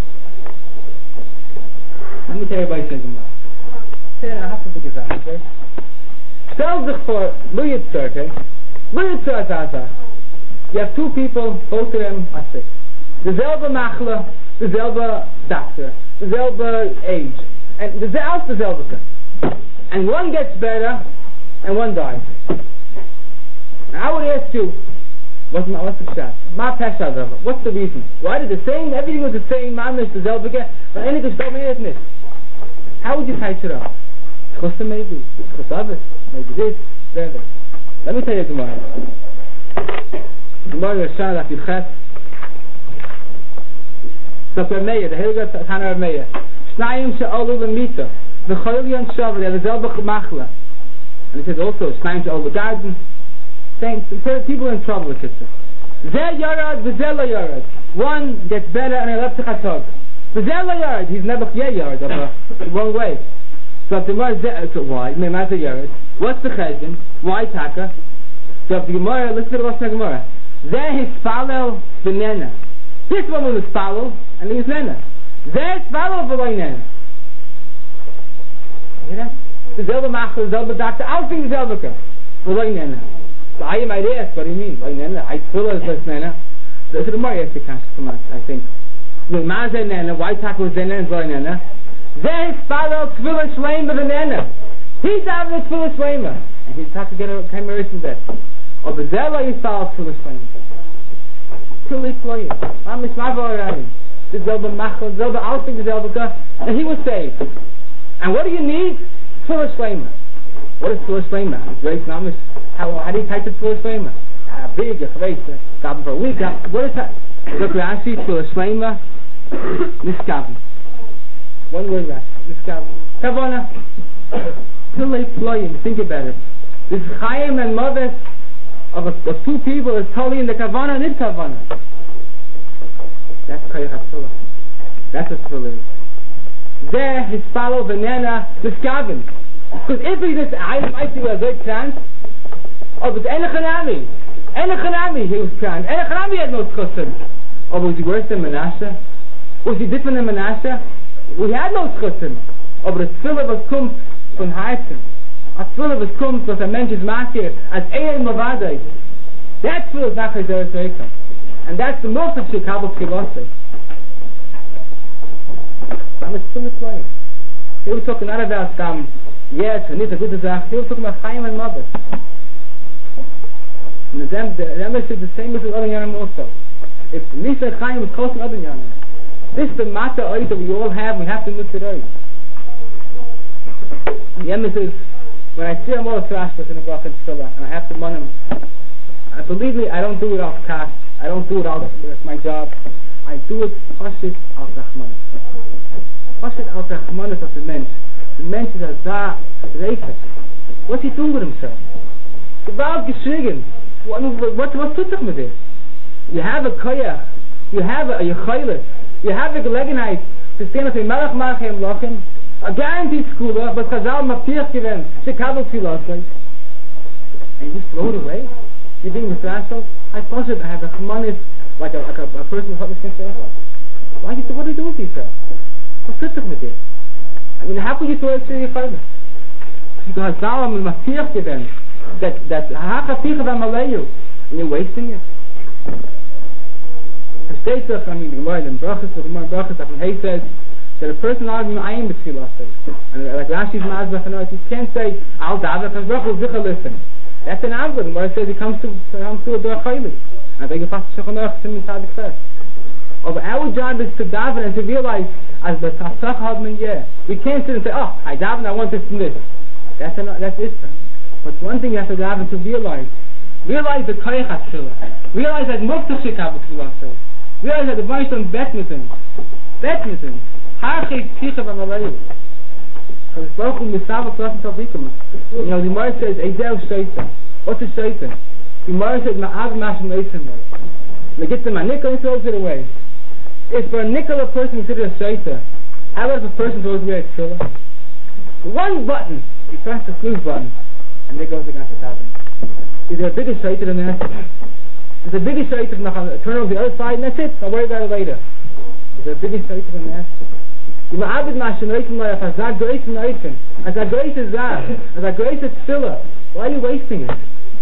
Let me tell you about something. Say I have to think of that, okay? Stell sich for Lo Yitzhar, okay? Lo Yitzhar Zaza. You have two people, both of them are sick. The zelba machla, the zelba doctor, the zelba age, and the zelba the zelba. And one gets better, and one dies. Now I would ask you, what's my what's the shot? Ma pesha zelba. What's the reason? Why did the same? Everything was the same. Mamish the zelba get, but anything don't mean it. How would you tie it up? Chosta maybe, chosavis, maybe this, whatever. Let me tell you tomorrow. Tomorrow Yashar Daf Yudches. So Reb Meir, the Heilige Tana Reb Meir. Shnayim she'olu l'mita, v'chol yon shavar, they have a zelba machla. And he says also, Shnayim she'olu garden. Same, people in trouble with it. Zeh yarad, v'zeh lo yarad. One gets better and he left to chatog. V'zeh lo yarad, he's never yeh yarad, the wrong way. So if the Gemara is so why? Me'mazah yarad. What's the cheshbon? Why taka? So if the Gemara, listen to the Rosh Gemara. Zeh hispalel v'nena. This one was hispalel and he was nena. Zeh hispalel v'loy nena. You hear that? The zelba machal, the zelba doctor, I'll think the zelba v'loy nena. So I might ask, what do you mean? V'loy nena? I fill as this nena. So the Gemara asks the question from us, I think. Me'mazah nena. Why taka was nena and v'loy nena? Zeh hispalel tefillah shleima v'nena. He davened tefillah shleima, and he's had to get a chimerish in that. Or the zeh lo hispalel tefillah shleima. Tefillah shleima. Mamish ma'avorayin. The zelba machal, zelba alfik, the zelba, and he was saved. And what do you need? Tefillah shleima. What is tefillah shleima? Grace mamish. How how do you type the tefillah shleima? A big, a chreis, daven for a week. What is that? Look, Rashi, tefillah shleima, niskaven. One word left. This Kavana. Pillay Ployim. Think about it. This Chaim and Mother of, a, of two people is totally in the Kavana and in Kavana. That's Kayach HaTfilah. That's a Tfilah. There, his follow Venena, the Skavin. Because if he just, I might see a very chance. Oh, but Enechanami. Enechanami, he was trans. Enechanami had no Tchusim. Oh, was he worse than Menashe? Was he different than Menashe? We had no Tchusim. Oh, but a Tfilah was come from Haifim. A Tfilah was come from a mensch's makir as Eir Mavadai. That Tfilah is Nachar Zeres Reikam. And that's the most of Shekabel Kivosei. I'm a Tfilah Tfilah. He was talking not about um, yes, and it's a good Zach. He was talking about Chaim and Mother. And the Rambam said the same as with other Yanim also. If Nisa and Chaim is close to other Yanim, this is the Mata Oid that we all have, we have to miss it out. The Rambam says, when I see a more Thrashbas in the Baruch and Tfilah, and I have to mon him, I believe me, I don't do it off caste, I don't do it out, it's my job. I do it Pashit al Rachmanis. Pashit al Rachmanis of the Mensch. The Mensch is a Zah, Reifet. What's he doing with himself? Gewalt geschrigen. What, what, what's tutzach with this? You have a koyach, you have a yechaylet, you have a gelegenheit to stand and say, Melech Malchem Lochem, a guaranteed schooler, but Chazal Maptiach given, Shekabel Tfilasai, and you just throw it away? You're being mistrashal? I thought it, I have a chamanis, like a, like a, a person who's not going to say, why do you, what do you do with yourself? What's tutzach with this? I mean, how could you throw it to your father? Because Chazal Maptiach given, that that and you're wasting it. I mean, the Gemara in Brachos, the Gemara in Brachos, Afon Hay says that a person not even ayin b'tfilah says, and like Rashi's Mazbach and others, he can't say Al Davar because Baruch will zicha listen. That's an avod. Where it says he comes to comes to a Dor Chayli. I think if I say Shachanach Sim Tzadik Ches. But our job is to daven and to realize as the Tasach had me yeah. We can't sit and say, oh, I daven, I want this and this. That's an, that's it. But one thing you have to daven to realize, realize the Koyach HaTfilah. Realize that Muftach Shekab B'Tfilah says. Realize that the Baruch on Betmizim, Betmizim, Harchei Tzicha V'Malayim. Because it's Baruch Hu Misavach Lassen Tavdikim. You know, the Gemara says, Eideu Shaitan. What's a Shaitan? The Gemara says, Ma'av Mashim Leisim Lai. They get the Manikal and throws it away. If for a nickel a person considers a Shaitan, how about if a person throws away a Tfilah? One button, he presses the snooze button, and there goes the Gans Tavim. Is there a bigger Shaitan than that? There's a bigger shaitan, turn over the other side, and that's it. I'll worry about it later. Is there a bigger shaitan than that? You ma'abed ma'ashenoitim la'yaf, as that grace in noitim, as that grace is that, as that grace is tefillah. Why are you wasting it?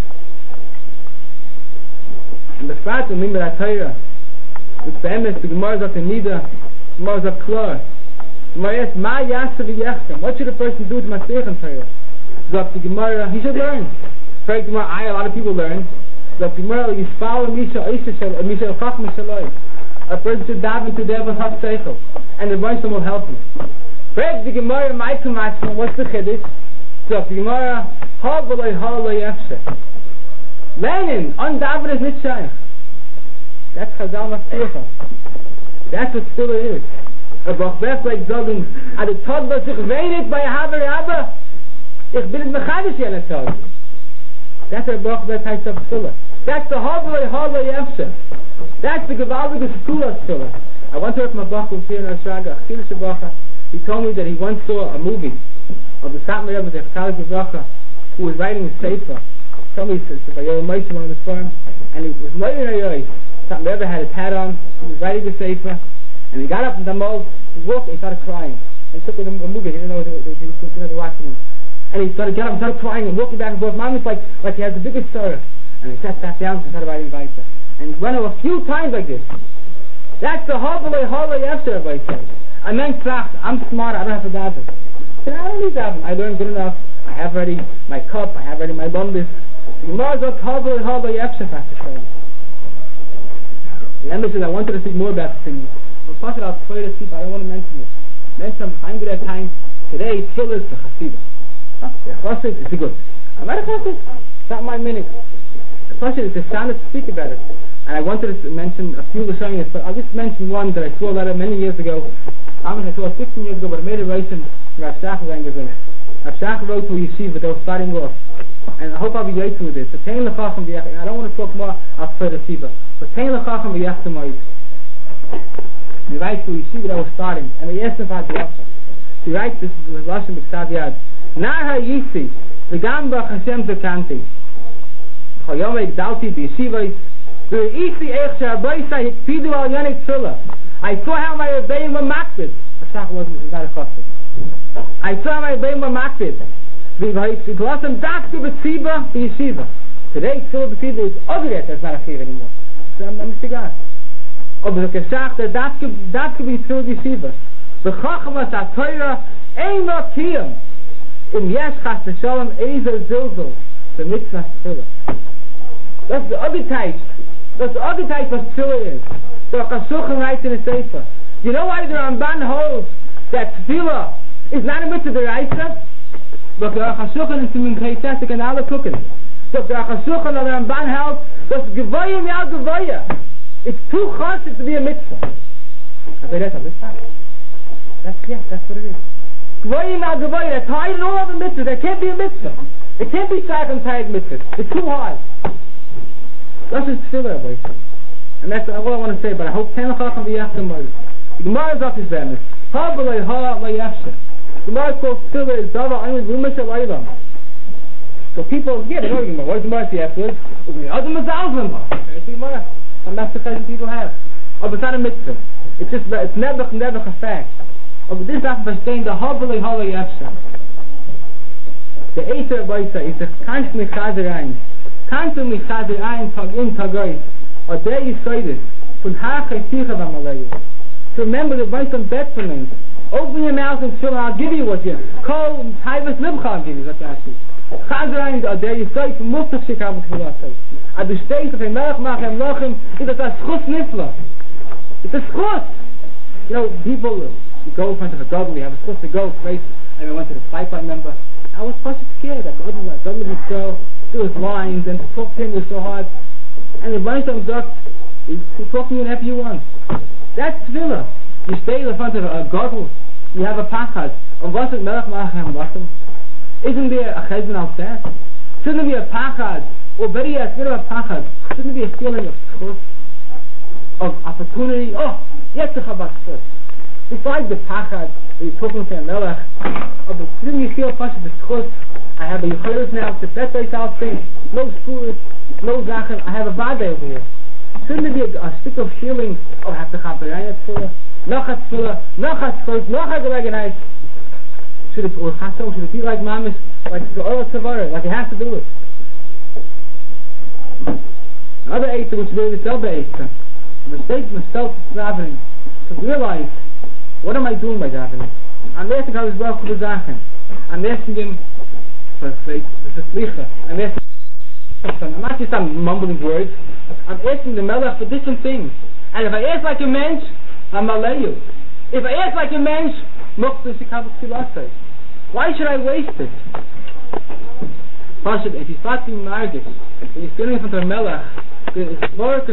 And the fact of Mimber HaTorah, with the emes, the Gemara is up in Nida, the Gemara is up Klor. The Gemara asks, Ma yasa v'yechem, what should a person do to Masech and Torah? So the Gemara, he should learn. For the Gemara, I, a lot of people learn. The Gemara is following Misha Misha Chacham Shaloi. A person should daven to Dev Hot Seichel, and the Rebbeinu will help him. Break the Gemara, my Kamashma. What's the Chiddush? So the Gemara, Ha v'loi Ha lo yefshe. Lenin on daven is nitshayich. That's Chazal Mastircha. That's what still it is. A Bachbef like Zogun, at the Tod was ich weinet by Haver Abba. Ich bin it mechadish yel Tod. That's a Baruch that types of Tfilah. That's the Havloi Havloi Efshe. That's the Gevaldige Sekulah Tfilah. I once heard from a Baruch who was here in Ashraga, Achilles Baruch. He told me that he once saw a movie of the Satmar Rebbe, the Chalik Baruch, who was writing a sefer. He told me, he said, by Yoram Moshe, one of his farm, and he was Moyer Yoy. Satmar Rebbe had his hat on, he was writing the sefer, and he got up in the mold, he walked, and he started crying. And he took him a movie, he didn't know what he was considered watching him. And he started getting up, started crying and walking back and forth. Mom was like, like he had the biggest sorrow. And he sat back down and started writing Vaita. And he went over a few times like this. That's the Havloi Havloi Efshe, everybody says. I meant Tzach, I'm smart, I don't have to daven. I said, I don't need daven. I learned good enough. I have ready my cup, I have ready my lumbus. The Gemara is Havloi Havloi Efshe, Pastor Shalom. The Ember says, I wanted to speak more about the things. But Pastor, I'll tell you to sleep, I don't want to mention it. Mention I'm good at time. Today, Tfilah is the Hasidah. The Chassid is good. I'm not a Chassid. It's not my minute. The Chassid is a standard to speak about it. And I wanted to mention a few Lashonis, but I'll just mention one that I saw a letter many years ago. I saw it sixteen years ago, but I made a writing from Rav Shach Zangazin. Rav Shach wrote to a yeshiva, they were starting off. And I hope I'll be grateful with this. So Tein L'chacham v'yachtim. I don't want to talk more after the Siba. But Tein L'chacham v'yachtim oid. He writes to a yeshiva that was starting. And they asked him for Hadracha. He writes, this is Lashon B'Ksav Yad. Nahar Yisi, v'gam b'ach Hashem zekanti. Chayom egdalti b'yeshivos, v'yisi eich she'aboisai hikpidu al yonik tzulah. I saw how my Rebbeim were makbid. Hashach wasn't, was not a chassid. I saw how my Rebbeim were makbid. V'yiklasam dafke b'tziba b'yeshiva. Today, tzulah b'tziba is ugly, that's not a chir anymore. So I'm mishigas. Oh, but the Hashach, that dafke b'tziba b'yeshiva. V'chachmas ha'toira ein lo kiyam. In Yesh Chas V'Shalom Ezer Zilzul, the mitzvah tefillah. That's the other type. That's the other type of tefillah is. The Chasuchim writes in a sefer. You know why the Ramban holds that tefillah is not a mitzvah deraisa? But the Chasuchim in Simin Keitzesik and all the cooking. So the Chasuchim and the Ramban held that's Gevoya Mial Gevoya. It's too chassid to be a mitzvah. I say that's a mitzvah. That's yes, that's what it is. Gvoyim al Gvoyim, that's higher than all the mitzvahs. There can't be a mitzvah. It can't be second tag mitzvahs. It's too high. That's just tefillah, boys. And that's all I want to say, but I hope ten l'chacham v'yachtim boys. The Gemara is up his bemis. Ha v'loi ha v'yachshe. The Gemara is called tefillah is dava only rumash al-aylam. So people, yeah, they know the Gemara. What does the Gemara say afterwards? The other mazalzim. There's the Gemara. Some master people have. Oh, but it's not a mitzvah. It's just, it's never, never a fact. Oh, but this is not verstehen, the Havloi Havloi Efshe. The Eiter Boisa is a constantly chazer ein. Constantly chazer ein, tag in, tag aus. or there you say this, to remember to buy some bet for me. Open your mouth and fill, and I'll give you what you call Taivas Libcha, I'll give you what you ask you. Chazrain, or there you say, from Mustaf Shikab Tfilasai. At the state of a Melech Machem Lochem, it's a schus nifla. It's a schus. You know, people, you go in front of a God, we have a schus to go, place, and I went to the pipeline member. I was quite scared. I couldn't let God would go. There was lines, and to talk to him was so hard. And the bunch of ducks, he's talking whenever you want. That's tefillah. You stay in front of a godel. You have a pachad. And what's it, Melech Malachim Lachim? Isn't there a chesed outside? Shouldn't there be a pachad? Or better yet, instead of a pachad, shouldn't there be a feeling of trust, of opportunity? Oh, yes, the chabak trust. Besides the pachad, that you're talking to a melech, oh, but shouldn't you feel much of the trust? I have a yichayos now, the bet myself thing, no schools, no zachen, I have a vade over here. Shouldn't there be a, a stick of feeling, oh, I have to chaperayna tefillah, nachat tefillah, nachat tefillah, nachat gelegenheit? Should it, or chasom, should it be like mamis, like the oil tzavar, like it has to do it? Another eitzah, which is really the other eitzah, the mistake myself is davening, to realize, what am I doing by davening? I'm asking how this Baruch Hu zachen. I'm asking him for the slicha. I'm asking I'm not just I'm mumbling words. I'm asking the Melech for different things. And if I ask like a mensch, I'm Malayu. If I ask like a mensch, why should I waste it? If you start being margis, if you're standing in front of a Melech, it's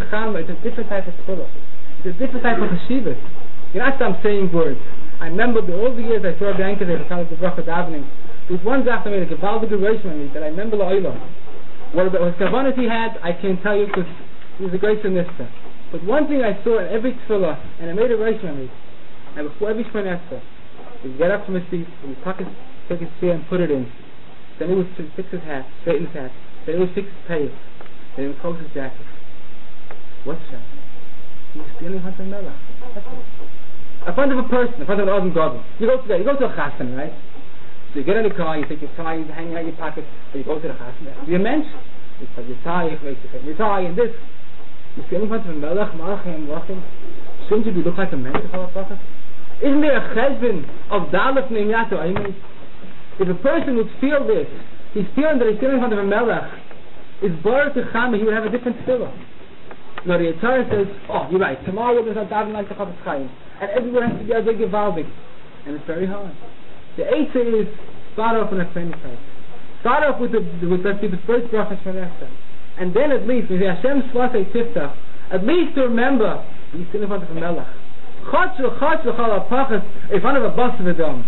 a different type of tefillah. It's a different type of cheshivah. You're not I'm saying words. I remember the, all the years I saw the anchor there for the bracha davening. There was one zach that made a gewaldige rosh on me that I remember the oilam. What about what kavanas he had, I can't tell you because he was a great minister. But one thing I saw in every tefillah, and I made a rosh on me, and before every shmoneh, he would get up from his seat, he would tuck his, take his spear and put it in. Then he would fix his hat, straighten his hat. Then he would fix his payas. Then he would close his jacket. What's that? He was standing in front of the Melech. That's it. In front of a person, in front of an Adam Godel. You go to the, you go to a chassan, right? So you get in the car, you take your tie, you hang out your pocket, and you go to the chassan. You're a mensch. You put your tie, you make your tie, and this. You stand in front of a Melech, Malachim, Lachim. Shouldn't you look like a mensch of our prophet? Isn't there a cheshbon of Dalef Neimyato Aimei? If a person would feel this, he's feeling that he's standing in front of a Melech, is Baruch Techame, he would have a different tefillah. Now the Torah says, oh, you're right, tomorrow we're going to daven like the Chafetz Chaim. And everyone has to be a big Gevaldik. And it's very hard. The eitzah is, start off with a training price. Start off with the, with the, with the first bracha Shmoneh. And then at least, when Hashem Svasei Tiftach, at least to remember, you stand in front of a Melech. Chotz v'chotz v'chol ha'pachas, in front of a bus of a dome.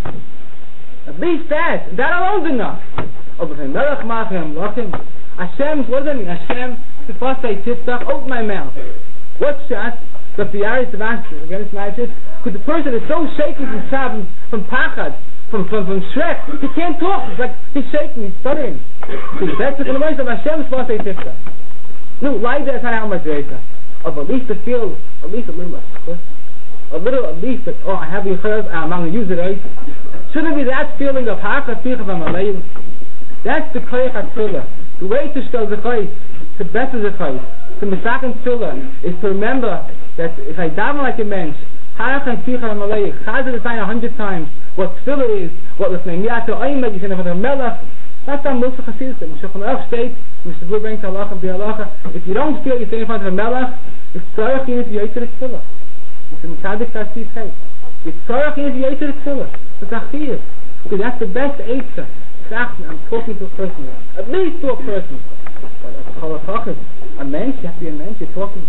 At least that, that alone's enough. Oh, but Melech Malachim Lachim, Hashem, what does that mean? Hashem, Svasei Tiftach, open my mouth. What's that? But the Aris of Ashton, against magic, because the person is so shaken from Shav, from Pachad, from from from Shrek, he can't talk. It's like he's shaking, he's stuttering. So that's the voice of Hashem Svasei Tiftach. No, like that's how much greater. Of at least to feel, at least a little less. A little, at least that, oh, I have your chayv, I'm going to use it, right? Shouldn't it be that feeling of Haka Tichah V'Malayim? That's the Koyach HaTfilah. The way to shtel the Chayv, to better the Chayv, to Mesaken Tfilah, is to remember that if I daven like a mensch, Haka Tichah V'Malayim, Chazal the sign a hundred times, what Tfilah is, what was Neimyato Aimei, you can have a Melech, that's how Musa Chasidus, that Meshach Melech states, Mister Blue brings Halacha and Halacha, if you don't feel you're standing in front of a Melech, it's Tzarech Yinit Yoyter Tfilah. It's a Mekadik Tasif Hey. It's Tzarech Yinit Yoyter Tfilah. It's a Chiyuv. Because that's the best eitzah. I'm talking to a person now. At least to a person. But as a Cholachachas, a mensch, you have to be a mensch, you're talking.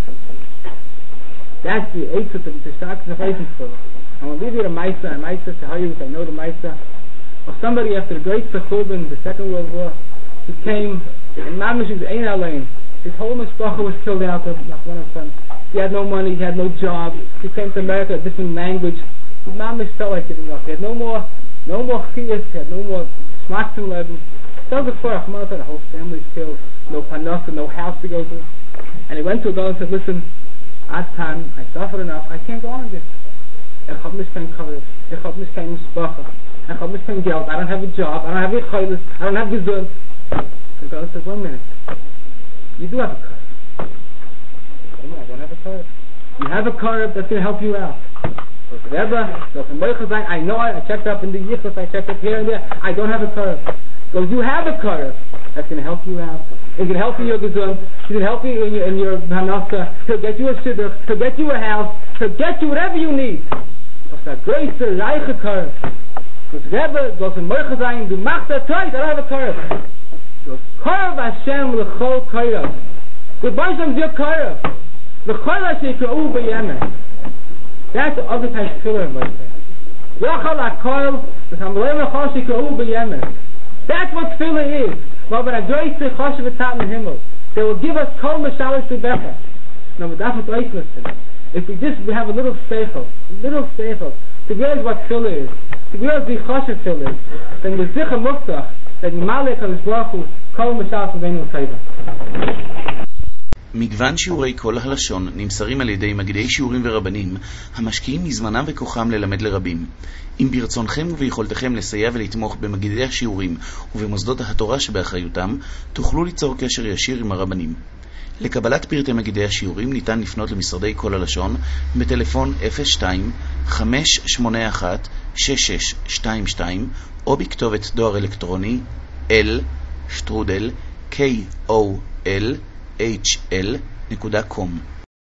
That's the eitzah to start the Chayim Tfilah. I'm going to leave you a Maisa, a Maisa to how you I know the Maisa. Of somebody after the great Sechubin, the Second World War, he came, and Mamish is Ein Alain. His whole mishpacha was killed out of Nachman. He had no money, he had no job. He came to America, a different language. His Mamish felt like giving up. He had no more, no more chiyas, he had no more schmatzim leben. Tell the Torah, the whole family's killed. No panasa, no house to go to. And he went to a girl and said, listen, Atan, I suffered enough, I can't go on this. Ich hab mich kein Kares, ich hab mich kein Mishpacha. I have mich kein Geld, I don't have a job, I don't have a chaylis, I don't have gesund. The girl said, one minute. You do have a car. I don't have a Korov. You have a Korov that's going to help you out. So Rebbe, so from Moichazai, I know I, I checked up in the Yichus, I checked up here and there, I don't have a Korov. So you have a Korov that's going to help you out. It's going to help you in your Gezund. It's going to help you in your, in your Hanasa. He'll get you a Siddur. He'll get you a house. He'll get you whatever you need. What's that great Reiche Korov? Because Rebbe goes in Moichazai, du machst a Toy, I don't have a Korov. So Korov Hashem l'chol Korov. Good boy, some your Korov. L'chol Hashem l'chol b'yemen. That's the other type of filler of Yochal HaKorv, the Hamlem l'chol l'chol b'yemen. That's what tefillah is. They will give us kol mashalish lebecha. Now, if we just we have a little seichel, a little seichel, to realize what tefillah is, to realize the choshev tefillah is, then with zicha muftach, that Malek HaMizrach Hu kol mashalish lebeinu l'teiva. מגוון שיעורי כל הלשון נמסרים על ידי מגידי שיעורים ורבנים המשקיעים מזמנם וכוחם ללמד לרבים. אם ברצונכם וביכולתכם לסייע ולתמוך במגידי השיעורים ובמוסדות התורה שבאחריותם, תוכלו ליצור קשר ישיר עם הרבנים. לקבלת פרטי מגידי השיעורים ניתן לפנות למשרדי כל הלשון בטלפון אפס שתיים חמש שמונה אחת שש שש שתיים שתיים או בכתובת דואר אלקטרוני אל שטרודל קול אייץ' אל נקודה קום.